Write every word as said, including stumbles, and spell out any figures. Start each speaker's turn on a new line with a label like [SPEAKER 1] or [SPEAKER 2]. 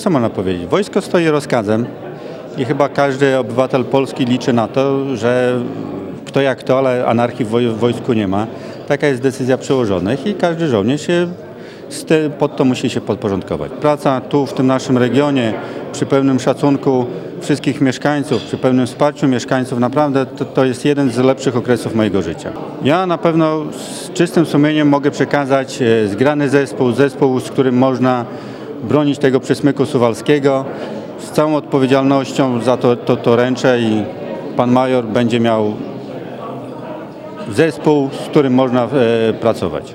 [SPEAKER 1] Co można powiedzieć? Wojsko stoi rozkazem i chyba każdy obywatel Polski liczy na to, że kto jak to, ale anarchii w woj- w wojsku nie ma. Taka jest decyzja przełożonych i każdy żołnierz się z te, pod to musi się podporządkować. Praca tu w tym naszym regionie przy pełnym szacunku wszystkich mieszkańców, przy pełnym wsparciu mieszkańców, naprawdę to, to jest jeden z lepszych okresów mojego życia. Ja na pewno z czystym sumieniem mogę przekazać e, zgrany zespół, zespół, z którym można bronić tego przysmyku suwalskiego. Z całą odpowiedzialnością za to, to, to ręczę i pan major będzie miał zespół, z którym można e, pracować.